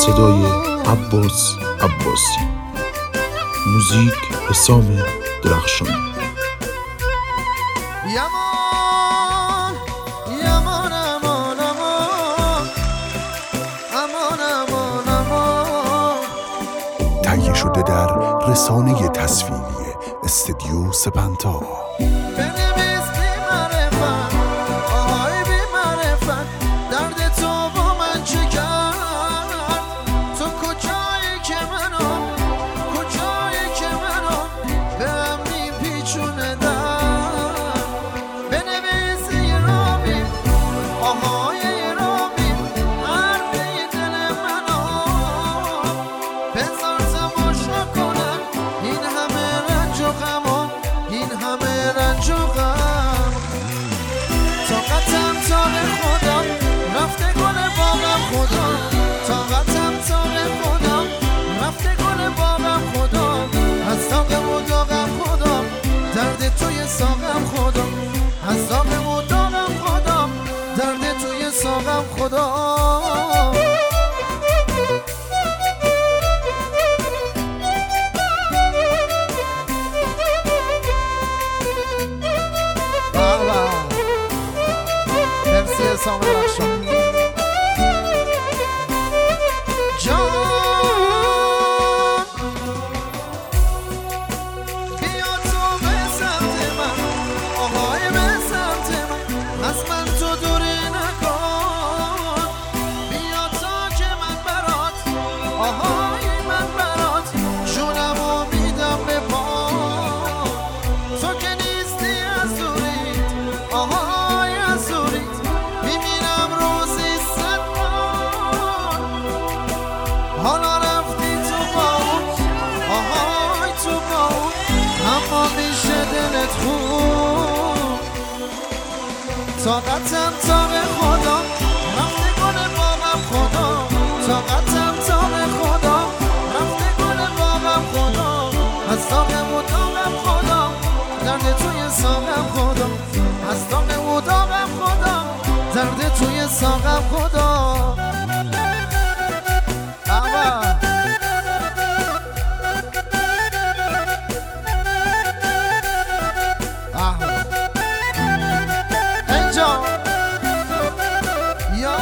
صدای عباس عباسی، موزیک حسام درخشانی. یمان یمان امان امان امان امان امان. تهیه شده در رسانه تصویری استدیو سپنتا. بنویس بی معرفت، آهای بی معرفت، درد تو با من چه کرد؟ تو کجایی که منو، کجایی که منو به هم میپیچونه در. بنویس یه رامی، آهای یه رامی، حرفی دل منو بذار تماشا کنم این همه رنج و غم، این همه رنج و غم. طاقتم تاب خدا، رفته گل باغم خدا. طاقتم تاب خدا، رفته گل باغم خدا. از داغم و داغم خدا، درد توی ساقم خدا. از داغم و داغم خدا، درد توی ساقم خدا. مرسی حسام درخشانی. جان بیا تو به سمت من، آهای به سمت من، از من تو دوری نکن. بیا تا که من برات، آهای من برات، جونمو میدم به پا. تو که نیستی از دوریت، آهای از دوریت، میمیرم روزی 100 بار. حالا رفتی تو باغ، آهای تو باغ، اما میشه دلت خوب. طاقتم تا به خدا، رفته گل باغم خدا. طاقتم تا به خدا، رفته گل باغم خدا. از داغم و داغم خدا، درد توی ساقم خدا. از داغم و داغم خدا، درد توی ساقم خدا. اینجا یا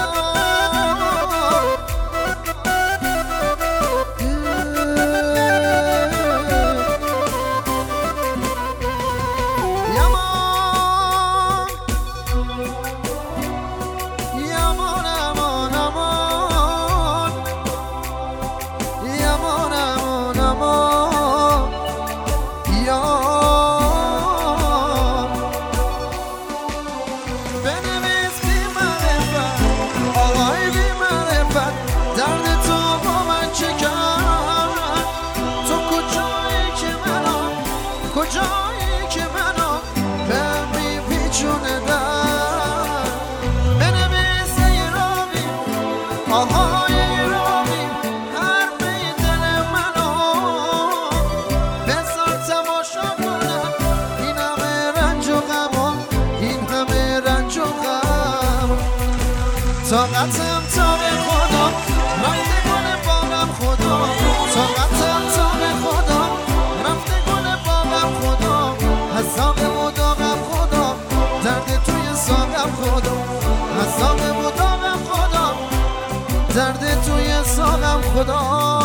یمان امان امان یمان امان امان یار. بنویس بی معرفت، آهای بی معرفت، درد تو با من چه کرد؟ تو کجایی که منو، کجایی که منو به هم میپیچونه در. بنویس یه رامی، آهای یه رامی، حرفی دل منو بذار تماشا کنم این همه رنج و غم، این همه رنج و غم. طاقتم تا به خدا، رفته گل باغم خدا. طاقتم تا به خدا، رفته گل باغم خدا. از داغم و داغم خدا، درد توی ساقم خدا. از داغم و داغم خدا، درد توی ساقم خدا.